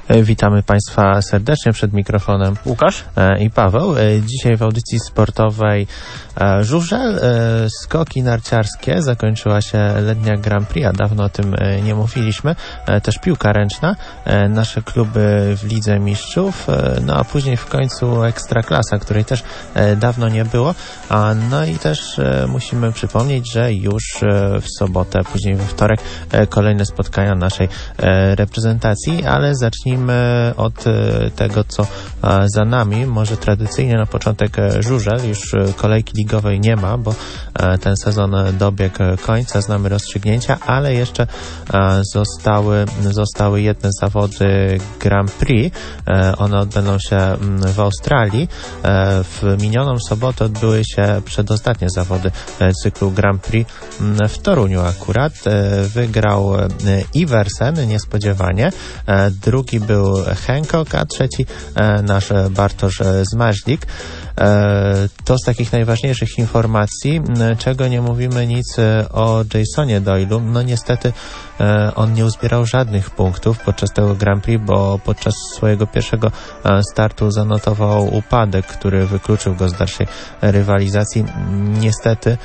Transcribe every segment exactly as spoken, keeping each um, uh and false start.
Witamy Państwa serdecznie, przed mikrofonem Łukasz i Paweł. Dzisiaj w audycji sportowej żużel, skoki narciarskie, zakończyła się letnia Grand Prix, a dawno o tym nie mówiliśmy. Też piłka ręczna, nasze kluby w Lidze Mistrzów, no a później w końcu Ekstraklasa, której też dawno nie było. No i też musimy przypomnieć, że już w sobotę, później we wtorek kolejne spotkania naszej reprezentacji, ale zacznijmy od tego, co za nami. Może tradycyjnie na początek żużel. Już kolejki ligowej nie ma, bo ten sezon dobiegł końca, znamy rozstrzygnięcia, ale jeszcze zostały, zostały jedne zawody Grand Prix. One odbędą się w Australii. W minioną sobotę odbyły się przedostatnie zawody cyklu Grand Prix w Toruniu akurat. Wygrał Iversen niespodziewanie. Drugi był Hancock, a trzeci nasz Bartosz Zmarzlik. To z takich najważniejszych informacji, czego nie mówimy nic o Jasonie Doyle'u. No niestety on nie uzbierał żadnych punktów podczas tego Grand Prix, bo podczas swojego pierwszego startu zanotował upadek, który wykluczył go z dalszej rywalizacji. Niestety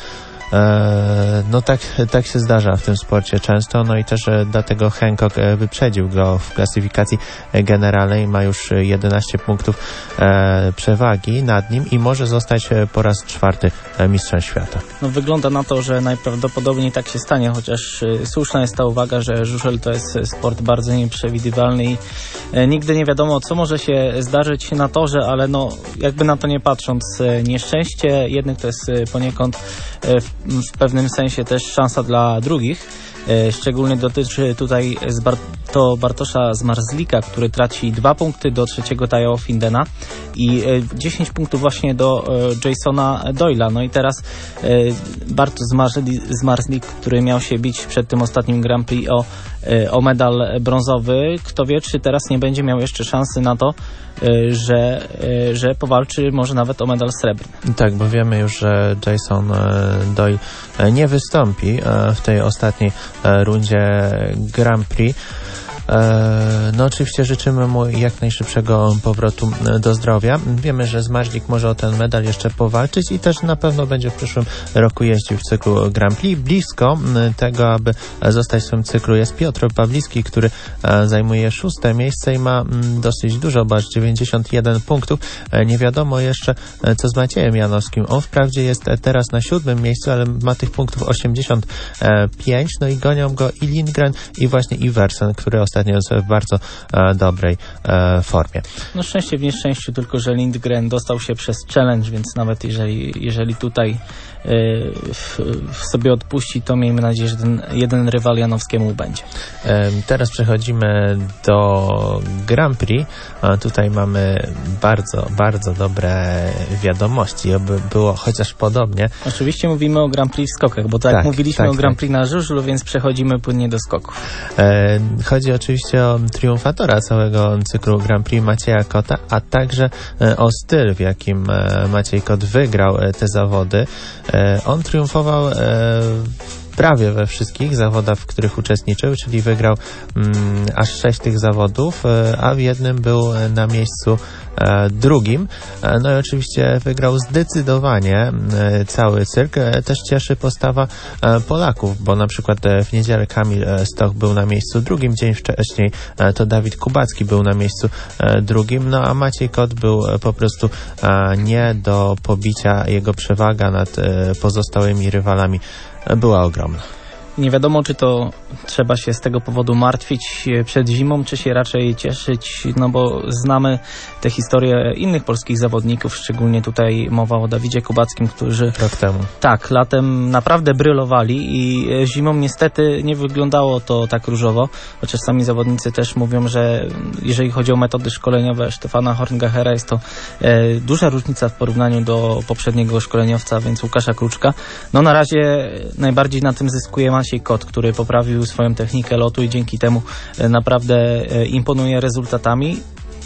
no tak, tak się zdarza w tym sporcie często, no i też dlatego Hancock wyprzedził go w klasyfikacji generalnej, ma już jedenaście punktów przewagi nad nim i może zostać po raz czwarty mistrzem świata. No wygląda na to, że najprawdopodobniej tak się stanie, chociaż słuszna jest ta uwaga, że żużel to jest sport bardzo nieprzewidywalny i nigdy nie wiadomo, co może się zdarzyć na torze, ale no jakby na to nie patrząc, nieszczęście jednych to jest poniekąd w w pewnym sensie też szansa dla drugich. Szczególnie dotyczy tutaj to Bartosza Zmarzlika, który traci dwa punkty do trzeciego Tao Findena i dziesięć punktów właśnie do Jasona Doyle'a. No i teraz Bartosz Zmarzlik, który miał się bić przed tym ostatnim Grand Prix o, o medal brązowy. Kto wie, czy teraz nie będzie miał jeszcze szansy na to, że, że powalczy może nawet o medal srebrny. Tak, bo wiemy już, że Jason Doyle nie wystąpi w tej ostatniej rundzie Grand Prix. No oczywiście życzymy mu jak najszybszego powrotu do zdrowia. Wiemy, że Zmarzlik może o ten medal jeszcze powalczyć i też na pewno będzie w przyszłym roku jeździł w cyklu Grand Prix. Blisko tego, aby zostać w tym cyklu, jest Piotr Pawlicki, który zajmuje szóste miejsce i ma dosyć dużo, bo aż dziewięćdziesiąt jeden punktów. Nie wiadomo jeszcze, co z Maciejem Janowskim. On wprawdzie jest teraz na siódmym miejscu, ale ma tych punktów osiemdziesiąt pięć, no i gonią go i Lindgren, i właśnie Iversen, który ostatnio jest w bardzo e, dobrej e, formie. No szczęście w nieszczęściu, tylko że Lindgren dostał się przez challenge, więc nawet jeżeli, jeżeli tutaj e, w, w sobie odpuści, to miejmy nadzieję, że ten jeden rywal Janowskiemu będzie. E, teraz przechodzimy do Grand Prix. E, tutaj mamy bardzo, bardzo dobre wiadomości, aby było chociaż podobnie. Oczywiście mówimy o Grand Prix w skokach, bo tak, tak mówiliśmy tak, o Grand Prix tak. na żużlu, więc przechodzimy płynnie do skoków. E, chodzi oczywiście o triumfatora całego cyklu Grand Prix Macieja Kota, a także o styl, w jakim Maciej Kot wygrał te zawody. On triumfował prawie we wszystkich zawodach, w których uczestniczył, czyli wygrał mm, aż sześć tych zawodów, a w jednym był na miejscu e, drugim. E, no i oczywiście wygrał zdecydowanie e, cały cyrk. E, też cieszy postawa e, Polaków, bo na przykład e, w niedzielę Kamil Stoch był na miejscu drugim, dzień wcześniej e, to Dawid Kubacki był na miejscu e, drugim, no a Maciej Kot był e, po prostu e, nie do pobicia. Jego przewaga nad e, pozostałymi rywalami była ogromna. Nie wiadomo, czy to trzeba się z tego powodu martwić przed zimą, czy się raczej cieszyć, no bo znamy te historie innych polskich zawodników, szczególnie tutaj mowa o Dawidzie Kubackim, którzy rok temu. Tak, latem naprawdę brylowali i zimą niestety nie wyglądało to tak różowo, chociaż sami zawodnicy też mówią, że jeżeli chodzi o metody szkoleniowe Stefana Horngachera, jest to e, duża różnica w porównaniu do poprzedniego szkoleniowca, więc Łukasza Kruczka. No na razie najbardziej na tym zyskuje Maciej Kot, który poprawił swoją technikę lotu i dzięki temu naprawdę imponuje rezultatami.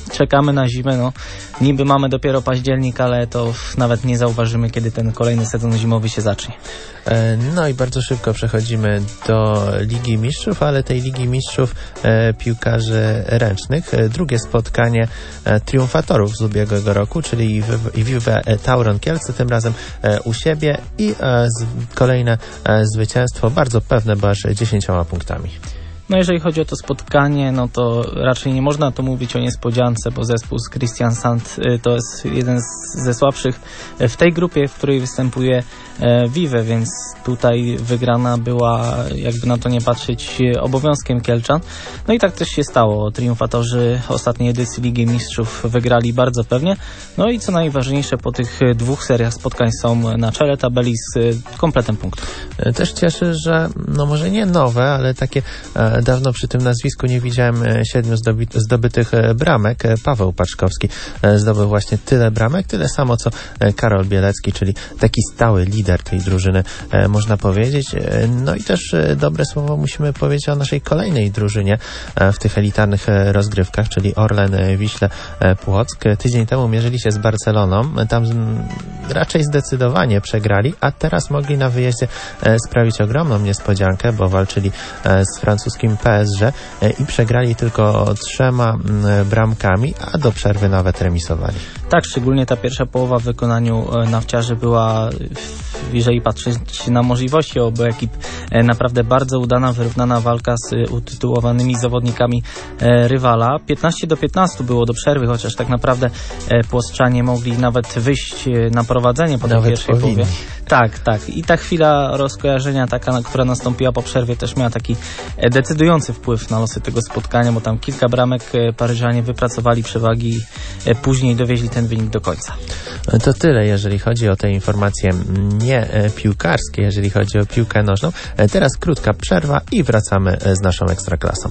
czekamy na zimę, no niby mamy dopiero październik, ale to nawet nie zauważymy, kiedy ten kolejny sezon zimowy się zacznie. No i bardzo szybko przechodzimy do Ligi Mistrzów, ale tej Ligi Mistrzów e, piłkarzy ręcznych. Drugie spotkanie e, triumfatorów z ubiegłego roku, czyli Juve Tauron Kielce, tym razem e, u siebie i e, z, kolejne e, zwycięstwo, bardzo pewne, bo aż dziesięcioma punktami. No jeżeli chodzi o to spotkanie, no to raczej nie można tu mówić o niespodziance, bo zespół z Kristiansand to jest jeden z, ze słabszych w tej grupie, w której występuje Vive, więc tutaj wygrana była, jakby na to nie patrzeć, obowiązkiem Kielczan. No i tak też się stało. Triumfatorzy ostatniej edycji Ligi Mistrzów wygrali bardzo pewnie. No i co najważniejsze, po tych dwóch seriach spotkań są na czele tabeli z kompletem punktów. Też cieszy, że no może nie nowe, ale takie e, dawno przy tym nazwisku nie widziałem siedmiu zdobi- zdobytych bramek. Paweł Paczkowski e, zdobył właśnie tyle bramek, tyle samo co e, Karol Bielecki, czyli taki stały lider tej drużyny, e, można powiedzieć. E, no i też e, dobre słowo musimy powiedzieć o naszej kolejnej drużynie e, w tych elitarnych e, rozgrywkach, czyli Orlen e, Wiśle e, Płock. Tydzień temu mierzyli się z Barceloną, tam z, raczej zdecydowanie przegrali, a teraz mogli na wyjeździe e, sprawić ogromną niespodziankę, bo walczyli e, z francuskim P S G e, i przegrali tylko trzema m, bramkami, a do przerwy nawet remisowali. Tak, szczególnie ta pierwsza połowa w wykonaniu e, nawciarzy była, jeżeli patrzeć na możliwości obu ekip, e, naprawdę bardzo udana, wyrównana walka z e, utytułowanymi zawodnikami e, rywala. piętnaście do piętnastu było do przerwy, chociaż tak naprawdę e, Płoszczanie mogli nawet wyjść e, na prowadzenie po tej pierwszej powinni. połowie. Tak, tak. I ta chwila rozkojarzenia, taka, która nastąpiła po przerwie, też miała taki e, decydujący wpływ na losy tego spotkania, bo tam kilka bramek e, Paryżanie wypracowali przewagi i e, później dowieźli ten wynik do końca. To tyle, jeżeli chodzi o te informacje nie piłkarskie, jeżeli chodzi o piłkę nożną. Teraz krótka przerwa i wracamy z naszą Ekstraklasą.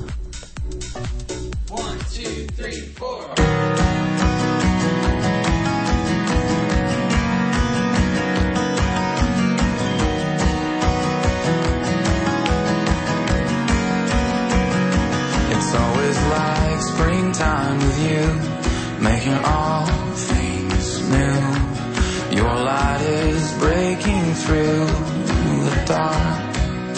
Making all things new. Your light is breaking through the dark.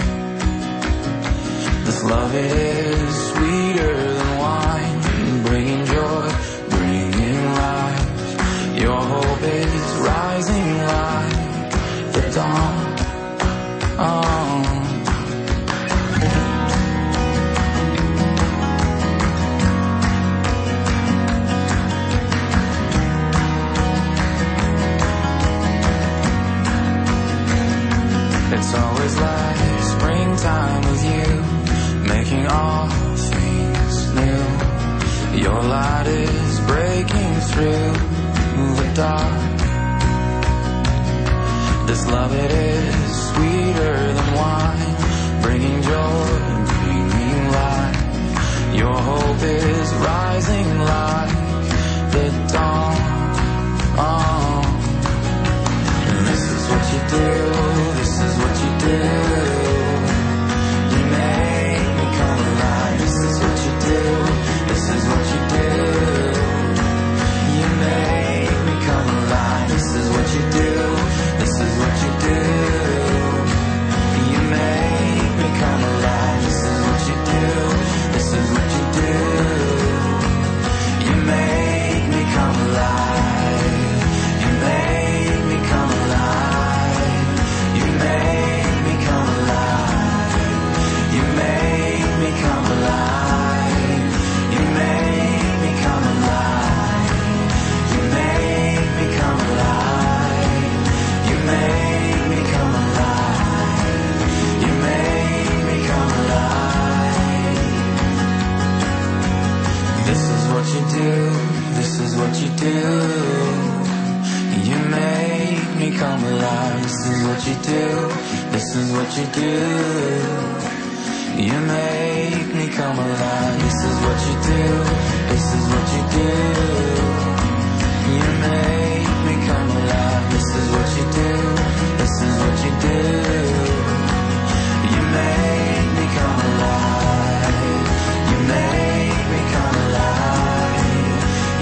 This love is sweeter than wine, bringing joy, bringing life. Your hope is rising like the dawn. Oh. It's always like springtime with you, making all things new. Your light is breaking through the dark. This love, it is sweeter than wine, bringing joy, bringing life. Your hope is rising like the dawn. Oh. And this is what you do. This is what you do. You make me come alive. This is what you do. This is what you do. You make me come alive. This is what you do. This is what you do. You make me come alive. This is what you do. This is what you do. You make me come alive. You make me come alive. You make me come alive. You make me come alive. You make me come alive. You make me come alive. You make me come alive. You make me come alive. This is what you do. This is what you do. You make me come alive. This is what you do. This is what you do. You make me come alive. This is what you do. This is what you do. You make me come alive. This is what you do. This is what you do. You make me come alive. You make me come alive.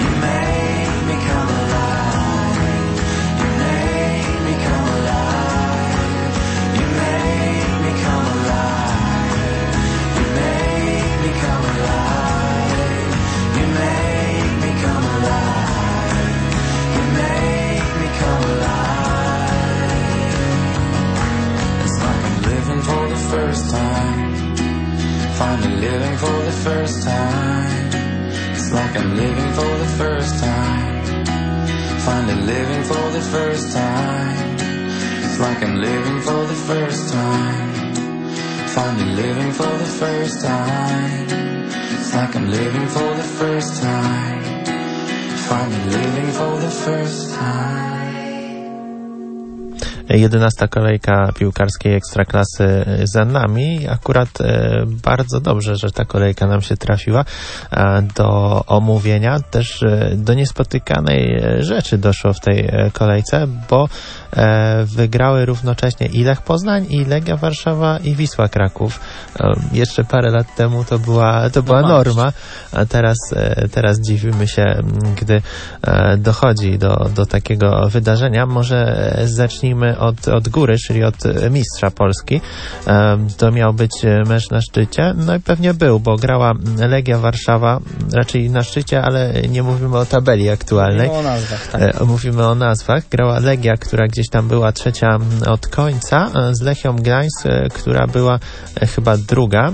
first time. Finally living for the first time. It's like I'm living for the first time. Finally living for the first time. It's like I'm living for the first time. Finally living for the first time. It's like I'm living for the first time. Finally living for the first time. jedenasta kolejka piłkarskiej Ekstraklasy za nami. Akurat e, bardzo dobrze, że ta kolejka nam się trafiła e, do omówienia. Też e, do niespotykanej rzeczy doszło w tej e, kolejce, bo e, wygrały równocześnie i Lech Poznań, i Legia Warszawa, i Wisła Kraków. E, jeszcze parę lat temu to była, to była norma, a teraz, e, teraz dziwimy się, gdy e, dochodzi do, do takiego wydarzenia. Może zacznijmy Od, od góry, czyli od mistrza Polski. To miał być mecz na szczycie. No i pewnie był, bo grała Legia Warszawa, raczej na szczycie, ale nie mówimy o tabeli aktualnej. Mówimy o nazwach, tak. Mówimy o nazwach. Grała Legia, która gdzieś tam była trzecia od końca, z Lechią Gdańsk, która była chyba druga.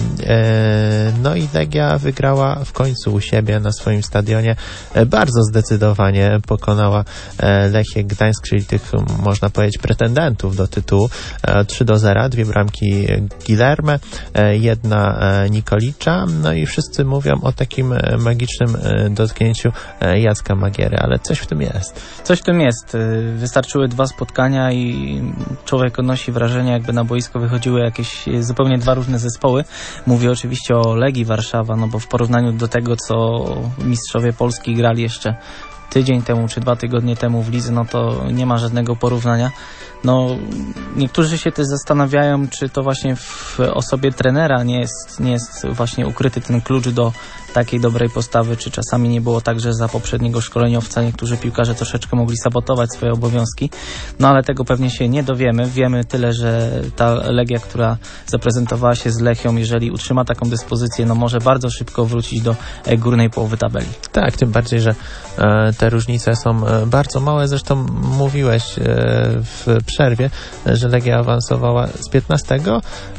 No i Legia wygrała w końcu u siebie na swoim stadionie. Bardzo zdecydowanie pokonała Lechię Gdańsk, czyli tych, można powiedzieć, pretendentów do tytułu. trzy do zera, dwie bramki Guilherme, jedna Nikolicza, no i wszyscy mówią o takim magicznym dotknięciu Jacka Magiery, ale coś w tym jest. Coś w tym jest. Wystarczyły dwa spotkania i człowiek odnosi wrażenie, jakby na boisko wychodziły jakieś zupełnie dwa różne zespoły. Mówię oczywiście o Legii Warszawa, no bo w porównaniu do tego, co mistrzowie Polski grali jeszcze tydzień temu czy dwa tygodnie temu w lidze, no to nie ma żadnego porównania. No, niektórzy się też zastanawiają, czy to właśnie w osobie trenera nie jest, nie jest właśnie ukryty ten klucz do takiej dobrej postawy, czy czasami nie było tak, że za poprzedniego szkoleniowca niektórzy piłkarze troszeczkę mogli sabotować swoje obowiązki. No ale tego pewnie się nie dowiemy. Wiemy tyle, że ta Legia, która zaprezentowała się z Lechią, jeżeli utrzyma taką dyspozycję, no może bardzo szybko wrócić do górnej połowy tabeli. Tak, tym bardziej, że e, te różnice są e, bardzo małe. Zresztą mówiłeś e, w przerwie, że Legia awansowała z piętnastego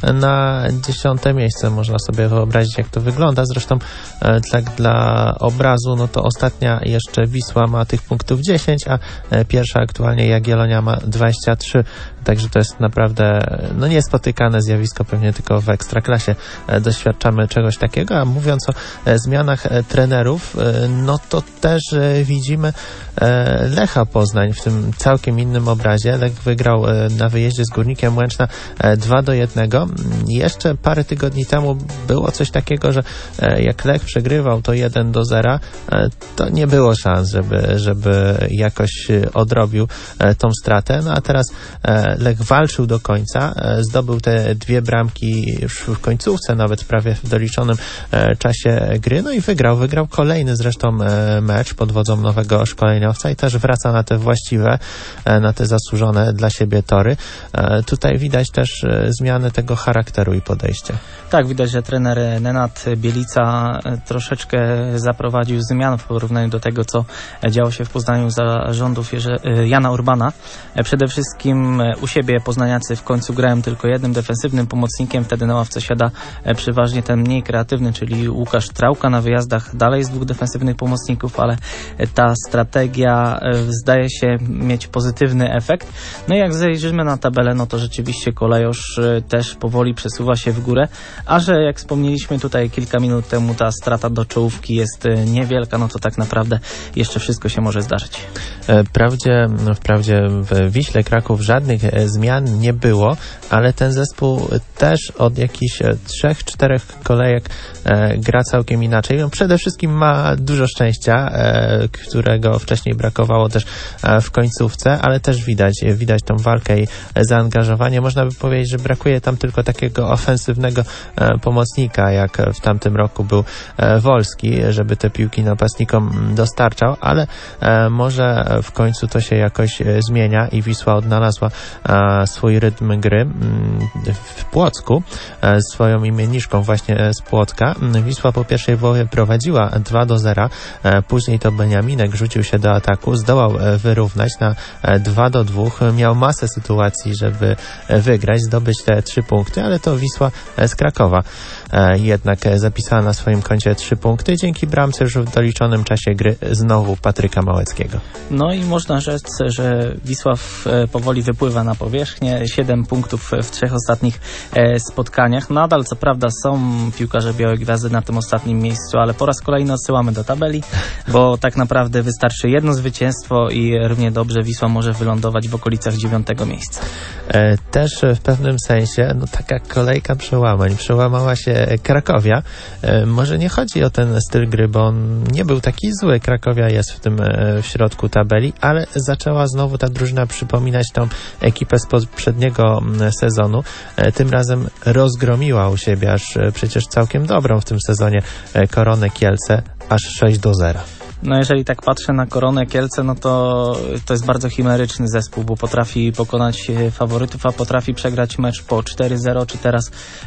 na dziesiąte miejsce. Można sobie wyobrazić, jak to wygląda. Zresztą e, tak dla obrazu, no to ostatnia jeszcze Wisła ma tych punktów dziesięć, a e, pierwsza aktualnie Jagiellonia ma dwadzieścia trzy. Także to jest naprawdę no niespotykane zjawisko, pewnie tylko w Ekstraklasie e, doświadczamy czegoś takiego. A mówiąc o e, zmianach e, trenerów, e, no to też e, widzimy e, Lecha Poznań w tym całkiem innym obrazie. Lech wygrał e, na wyjeździe z Górnikiem Łęczna e, dwa do jednego. Jeszcze parę tygodni temu było coś takiego, że e, jak Lech przegrywał to jeden do zera, e, to nie było szans, żeby, żeby jakoś odrobił e, tą stratę. No a teraz e, Lech walczył do końca, e, zdobył te dwie bramki już w końcówce, nawet prawie w doliczonym e, czasie gry, no i wygrał. Wygrał kolejny zresztą e, mecz pod wodzą nowego szkoleniowca i też wraca na te właściwe, e, na te zasłużone dla siebie tory. E, tutaj widać też e, zmianę tego charakteru i podejścia. Tak, widać, że trener Nenad Bielica troszeczkę zaprowadził zmian w porównaniu do tego, co działo się w Poznaniu za rządów Jana Urbana. Przede wszystkim u siebie poznaniacy w końcu grają tylko jednym defensywnym pomocnikiem, wtedy na ławce siada przeważnie ten mniej kreatywny, czyli Łukasz Trałka. Na wyjazdach dalej jest dwóch defensywnych pomocników, ale ta strategia zdaje się mieć pozytywny efekt. No i jak zajrzymy na tabelę, no to rzeczywiście kolejorz też powoli przesuwa się w górę, a że jak wspomnieliśmy tutaj kilka minut temu, ta strata do czołówki jest niewielka, no to tak naprawdę jeszcze wszystko się może zdarzyć. Wprawdzie, wprawdzie w Wiśle Kraków żadnych zmian nie było, ale ten zespół też od jakichś trzech, czterech kolejek e, gra całkiem inaczej. No, przede wszystkim ma dużo szczęścia, e, którego wcześniej brakowało też e, w końcówce, ale też widać, widać tą walkę i zaangażowanie. Można by powiedzieć, że brakuje tam tylko takiego ofensywnego e, pomocnika, jak w tamtym roku był e, Wolski, żeby te piłki napastnikom dostarczał, ale e, może w końcu to się jakoś e, zmienia i Wisła odnalazła e, swój rytm gry m, w Płocku, e, swoją imienniczką właśnie z Płocka. Wisła po pierwszej połowie prowadziła dwa do zera, później to Beniaminek rzucił się do ataku, zdołał wyrównać na dwa do dwóch, miał miał masę sytuacji, żeby wygrać, zdobyć te trzy punkty, ale to Wisła z Krakowa jednak zapisała na swoim koncie trzy punkty dzięki bramce już w doliczonym czasie gry znowu Patryka Małeckiego. No i można rzec, że Wisła w, powoli wypływa na powierzchnię. siedem punktów w trzech ostatnich e, spotkaniach. Nadal co prawda są piłkarze Białej Gwiazdy na tym ostatnim miejscu, ale po raz kolejny odsyłamy do tabeli, bo tak naprawdę wystarczy jedno zwycięstwo i równie dobrze Wisła może wylądować w okolicach dziewiątego miejsca. E, też w pewnym sensie no taka kolejka przełamań. Przełamała się Krakowia. E, może nie chodzi o ten styl gry, bo on nie był taki zły. Krakowia jest w tym e, w środku tabeli, ale zaczęła znowu ta drużyna przypominać tą ekipę z poprzedniego sezonu. E, tym razem rozgromiła u siebie aż e, przecież całkiem dobrą w tym sezonie e, Koronę Kielce, aż sześć do zera. No jeżeli tak patrzę na Koronę Kielce, no to to jest bardzo chimeryczny zespół, bo potrafi pokonać faworytów, a potrafi przegrać mecz po cztery zero, czy teraz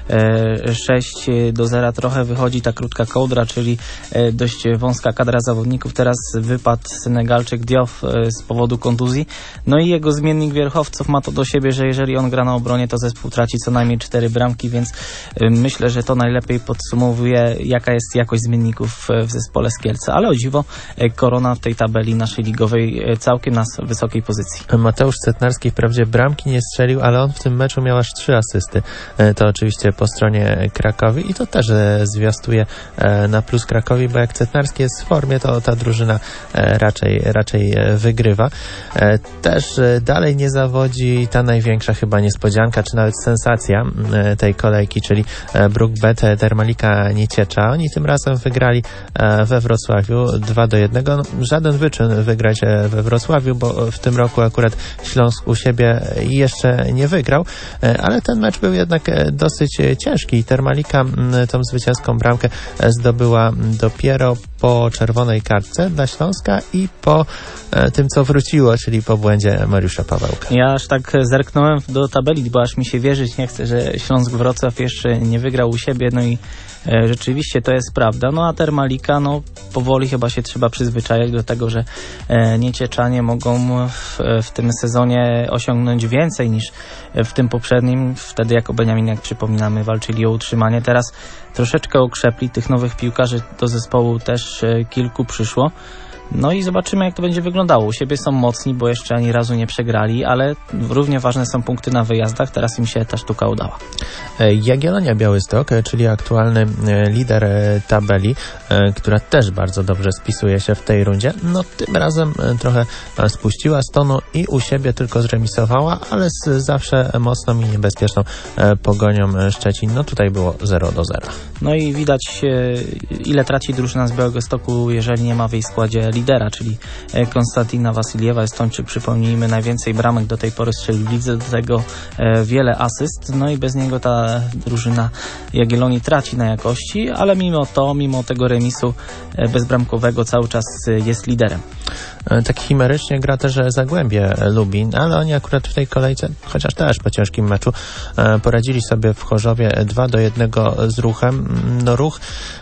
e, sześć do zera. Trochę wychodzi ta krótka kołdra, czyli e, dość wąska kadra zawodników. Teraz wypadł Senegalczyk Diouf e, z powodu kontuzji. No i jego zmiennik wierchowców ma to do siebie, że jeżeli on gra na obronie, to zespół traci co najmniej cztery bramki, więc e, myślę, że to najlepiej podsumowuje, jaka jest jakość zmienników w zespole z Kielce. Ale o dziwo, Korona w tej tabeli naszej ligowej całkiem na wysokiej pozycji. Mateusz Cetnarski wprawdzie bramki nie strzelił, ale on w tym meczu miał aż trzy asysty. To oczywiście po stronie Krakowi i to też zwiastuje na plus Krakowi, bo jak Cetnarski jest w formie, to ta drużyna raczej, raczej wygrywa. Też dalej nie zawodzi ta największa chyba niespodzianka, czy nawet sensacja tej kolejki, czyli Brookbet Termalika Nieciecza. Oni tym razem wygrali we Wrocławiu dwa do jednego. No, żaden wyczyn wygrać we Wrocławiu, bo w tym roku akurat Śląsk u siebie jeszcze nie wygrał, ale ten mecz był jednak dosyć ciężki. Termalika tą zwycięską bramkę zdobyła dopiero po czerwonej kartce dla Śląska i po tym, co wróciło, czyli po błędzie Mariusza Pawełka. Ja aż tak zerknąłem do tabeli, bo aż mi się wierzyć nie chce, że Śląsk Wrocław jeszcze nie wygrał u siebie, no i e, rzeczywiście to jest prawda. No a Termalika, no powoli chyba się trzeba przyzwyczajać do tego, że e, Niecieczanie mogą w, w tym sezonie osiągnąć więcej niż w tym poprzednim. Wtedy jako Beniamin, jak przypominamy, walczyli o utrzymanie. Teraz troszeczkę okrzepli, tych nowych piłkarzy do zespołu też e, kilku przyszło. No i zobaczymy, jak to będzie wyglądało. U siebie są mocni, bo jeszcze ani razu nie przegrali, ale równie ważne są punkty na wyjazdach. Teraz im się ta sztuka udała. Jagiellonia Białystok, czyli aktualny lider tabeli, która też bardzo dobrze spisuje się w tej rundzie. No tym razem trochę spuściła z tonu i u siebie tylko zremisowała, ale z zawsze mocną i niebezpieczną Pogonią Szczecin. No tutaj było zero do zera. No i widać, ile traci drużyna z Białegostoku, jeżeli nie ma w jej składzie lidera, czyli Konstantina Wasiliewa. Estończyk, przypomnijmy, najwięcej bramek do tej pory strzelił w lidze, do tego wiele asyst, no i bez niego ta drużyna Jagiellonii traci na jakości, ale mimo to, mimo tego remisu bezbramkowego cały czas jest liderem. Tak chimerycznie gra też Zagłębie Lubin, ale oni akurat w tej kolejce, chociaż też po ciężkim meczu, poradzili sobie w Chorzowie dwa do jednego z Ruchem. No Ruch,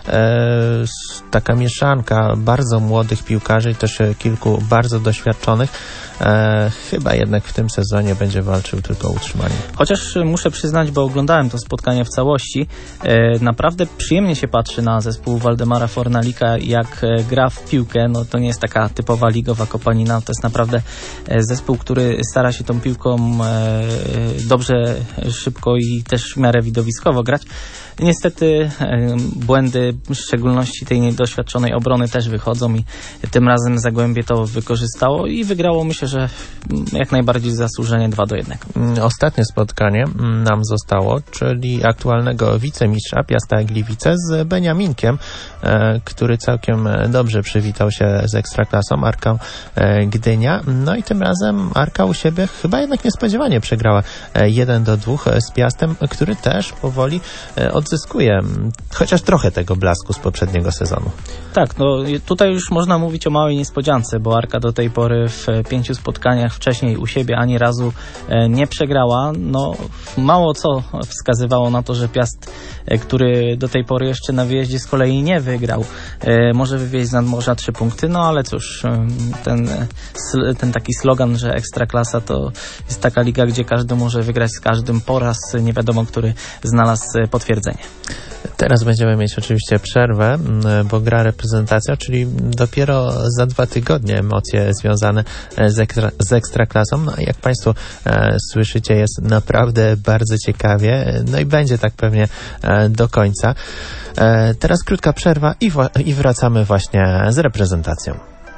e, taka mieszanka bardzo młodych piłkarzy i też kilku bardzo doświadczonych. E, chyba jednak w tym sezonie będzie walczył tylko o utrzymanie. Chociaż muszę przyznać, bo oglądałem to spotkanie w całości, e, naprawdę przyjemnie się patrzy na zespół Waldemara Fornalika, jak e, gra w piłkę. No to nie jest taka typowa ligowa kopanina, to jest naprawdę e, zespół, który stara się tą piłką e, dobrze, szybko i też w miarę widowiskowo grać. Niestety e, błędy, w szczególności tej niedoświadczonej obrony, też wychodzą i tym razem Zagłębie to wykorzystało i wygrało, myślę, że jak najbardziej zasłużenie dwa do jednego. Ostatnie spotkanie nam zostało, czyli aktualnego wicemistrza Piasta Gliwice z Beniaminkiem, e, który całkiem dobrze przywitał się z Ekstraklasą, Arką e, Gdynia. No i tym razem Arka u siebie chyba jednak niespodziewanie przegrała e, jeden do dwóch z Piastem, który też powoli e, od odzyskuje chociaż trochę tego blasku z poprzedniego sezonu. Tak, no tutaj już można mówić o małej niespodziance, bo Arka do tej pory w pięciu spotkaniach wcześniej u siebie ani razu nie przegrała. No mało co wskazywało na to, że Piast, który do tej pory jeszcze na wyjeździe z kolei nie wygrał, może wywieźć z nadmorza trzy punkty, no ale cóż, ten, ten taki slogan, że Ekstraklasa to jest taka liga, gdzie każdy może wygrać z każdym po raz, nie wiadomo, który znalazł potwierdzenie. Teraz będziemy mieć oczywiście przerwę, bo gra reprezentacja, czyli dopiero za dwa tygodnie emocje związane z, ekstra, z Ekstraklasą. No, jak Państwo e, słyszycie, jest naprawdę bardzo ciekawie, no i będzie tak pewnie e, do końca. E, teraz krótka przerwa i, wa- i wracamy właśnie z reprezentacją.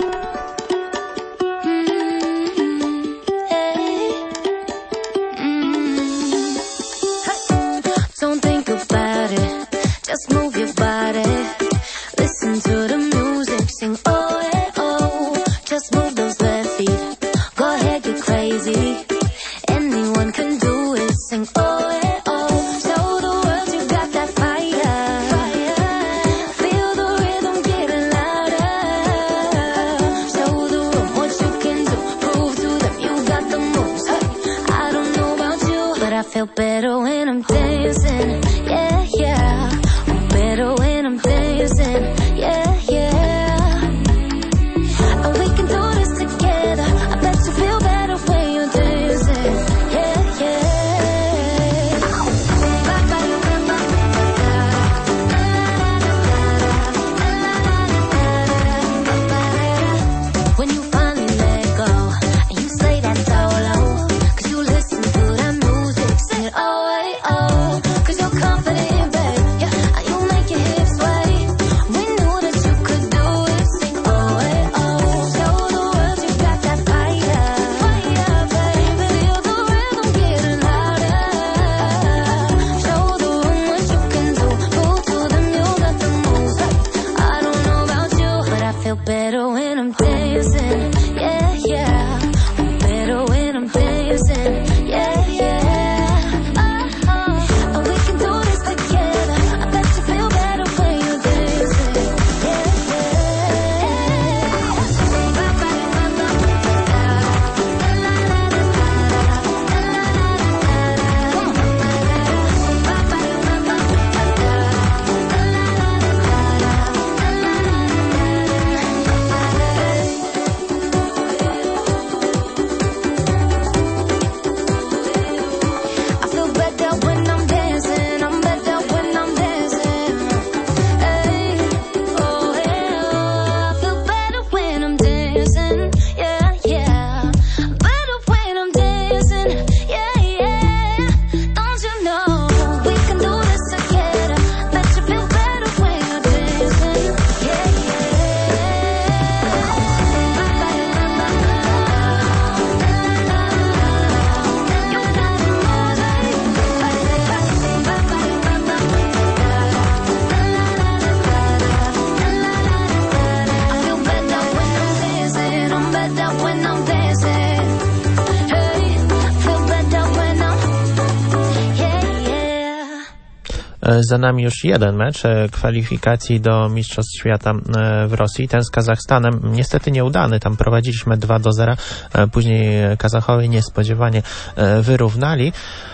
Za nami już jeden mecz kwalifikacji do Mistrzostw Świata w Rosji, ten z Kazachstanem, niestety nieudany, tam prowadziliśmy dwa do zera, później Kazachowie niespodziewanie wyrównali.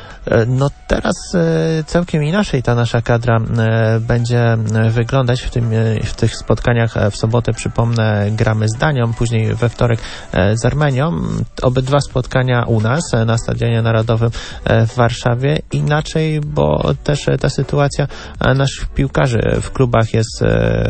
No teraz całkiem inaczej ta nasza kadra będzie wyglądać w, tym, w tych spotkaniach. W sobotę, przypomnę, gramy z Danią, później we wtorek z Armenią. Obydwa spotkania u nas na Stadionie Narodowym w Warszawie. Inaczej, bo też ta sytuacja naszych piłkarzy w klubach jest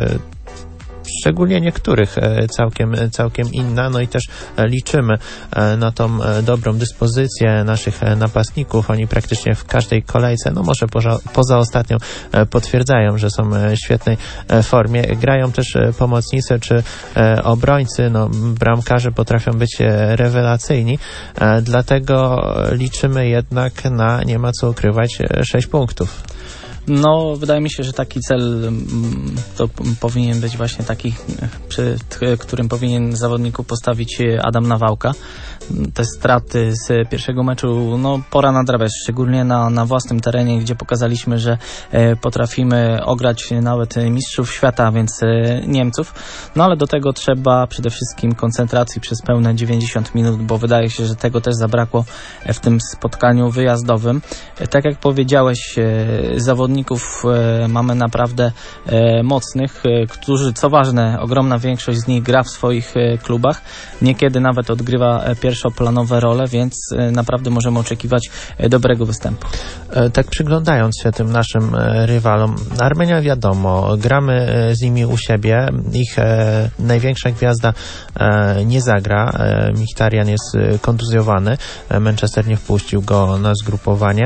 szczególnie niektórych całkiem, całkiem inna, no i też liczymy na tą dobrą dyspozycję naszych napastników. Oni praktycznie w każdej kolejce, no może poza, poza ostatnią, potwierdzają, że są w świetnej formie. Grają też pomocnicy czy obrońcy, no bramkarze potrafią być rewelacyjni, dlatego liczymy jednak na, nie ma co ukrywać, sześć punktów. No, wydaje mi się, że taki cel to powinien być właśnie taki, przy którym powinien zawodniku postawić Adam Nawałka. te straty z pierwszego meczu no, pora nadrabiać, szczególnie na, na własnym terenie, gdzie pokazaliśmy, że e, potrafimy ograć nawet mistrzów świata, więc e, Niemców. No ale do tego trzeba przede wszystkim koncentracji przez pełne dziewięćdziesiąt minut, bo wydaje się, że tego też zabrakło w tym spotkaniu wyjazdowym. E, tak jak powiedziałeś, e, zawodników e, mamy naprawdę e, mocnych, e, którzy, co ważne, ogromna większość z nich gra w swoich e, klubach. Niekiedy nawet odgrywa e, pierwszoplanowe role, więc e, naprawdę możemy oczekiwać e, dobrego występu. E, tak przyglądając się tym naszym e, rywalom, Armenia wiadomo, gramy e, z nimi u siebie, ich e, największa gwiazda e, nie zagra, e, Michtarian jest e, kontuzjowany, e, Manchester nie wpuścił go na zgrupowanie.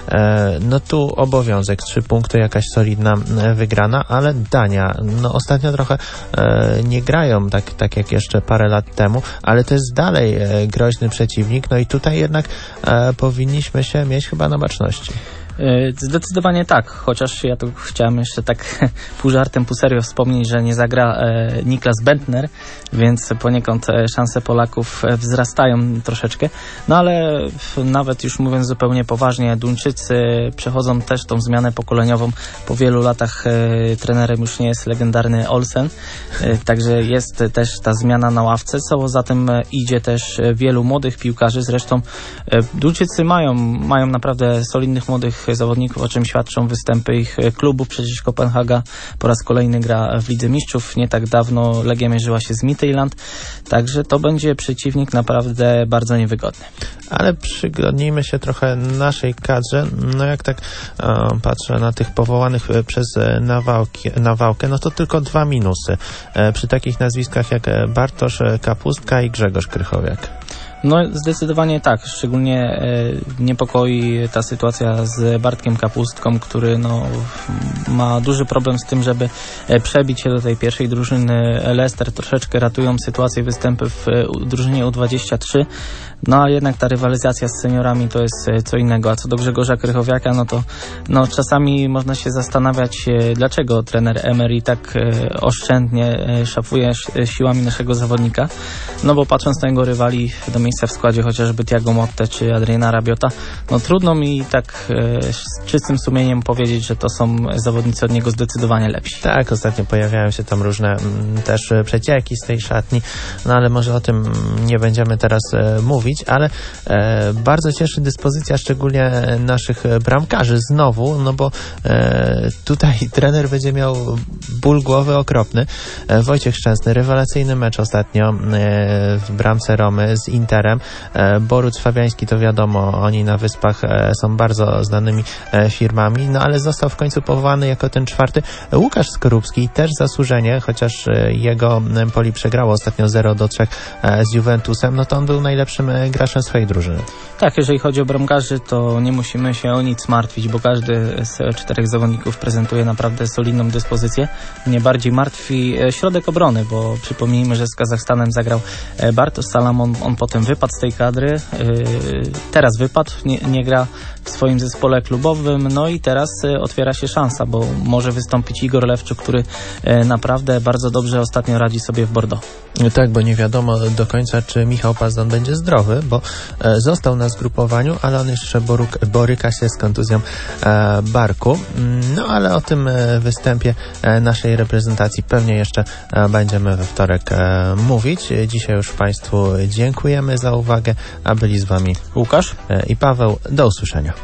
E, no tu obowiązek, trzy punkty, jakaś solidna e, wygrana, ale Dania, no ostatnio trochę e, nie grają tak, tak jak jeszcze parę lat temu, ale to jest dalej e, groźny przeciwnik, no i tutaj jednak e, powinniśmy się mieć chyba na baczności. Zdecydowanie tak, chociaż ja tu chciałem jeszcze tak pół żartem, pół serio wspomnieć, że nie zagra e, Niklas Bentner, więc poniekąd e, szanse Polaków e, wzrastają troszeczkę, no ale f, nawet już mówiąc zupełnie poważnie, Duńczycy przechodzą też tą zmianę pokoleniową. Po wielu latach e, trenerem już nie jest legendarny Olsen, e, także jest też ta zmiana na ławce, co za tym e, idzie też wielu młodych piłkarzy, zresztą e, Duńczycy mają, mają naprawdę solidnych młodych zawodników, o czym świadczą występy ich klubów. Przecież Kopenhaga po raz kolejny gra w Lidze Mistrzów. Nie tak dawno Legia mierzyła się z Midtjylland. Także to będzie przeciwnik naprawdę bardzo niewygodny. Ale przyglądnijmy się trochę naszej kadrze. No jak tak e, patrzę na tych powołanych przez Nawałki, Nawałkę, no to tylko dwa minusy. E, przy takich nazwiskach jak Bartosz Kapustka i Grzegorz Krychowiak. No zdecydowanie tak, szczególnie e, niepokoi ta sytuacja z Bartkiem Kapustką, który no, ma duży problem z tym, żeby e, przebić się do tej pierwszej drużyny. Leicester troszeczkę ratują sytuację, występy w e, drużynie U dwadzieścia trzy, no a jednak ta rywalizacja z seniorami to jest e, co innego. A co do Grzegorza Krychowiaka, no to no, czasami można się zastanawiać, e, dlaczego trener Emery tak e, oszczędnie e, szafuje siłami naszego zawodnika, no bo patrząc na jego rywali do miejsca w składzie, chociażby Thiago Motte czy Adriana Rabiota, no trudno mi tak e, z czystym sumieniem powiedzieć, że to są zawodnicy od niego zdecydowanie lepsi. Tak, ostatnio pojawiają się tam różne m, też przecieki z tej szatni, no ale może o tym nie będziemy teraz e, mówić, ale e, bardzo cieszy dyspozycja szczególnie naszych bramkarzy znowu, no bo e, tutaj trener będzie miał ból głowy okropny. E, Wojciech Szczęsny, rewelacyjny mecz ostatnio e, w bramce Romy z Interem. Boruc Fabiański to wiadomo, oni na Wyspach są bardzo znanymi firmami, no ale został w końcu powołany jako ten czwarty. Łukasz Skorupski też zasłużenie, chociaż jego Poli przegrało ostatnio zero do trzech z Juventusem, no to on był najlepszym graczem swojej drużyny. Tak, jeżeli chodzi o bramkarzy, to nie musimy się o nic martwić, bo każdy z czterech zawodników prezentuje naprawdę solidną dyspozycję. Mnie bardziej martwi środek obrony, bo przypomnijmy, że z Kazachstanem zagrał Bartosz Salamon, on potem wypadł z tej kadry, teraz wypadł, nie, nie gra w swoim zespole klubowym, no i teraz otwiera się szansa, bo może wystąpić Igor Lewczuk, który naprawdę bardzo dobrze ostatnio radzi sobie w Bordeaux. Tak, bo nie wiadomo do końca, czy Michał Pazdan będzie zdrowy, bo został na zgrupowaniu, ale on jeszcze boruk, boryka się z kontuzją e, barku. No ale o tym występie naszej reprezentacji pewnie jeszcze będziemy we wtorek e, mówić. Dzisiaj już Państwu dziękujemy za uwagę, a byli z Wami Łukasz e, i Paweł. Do usłyszenia.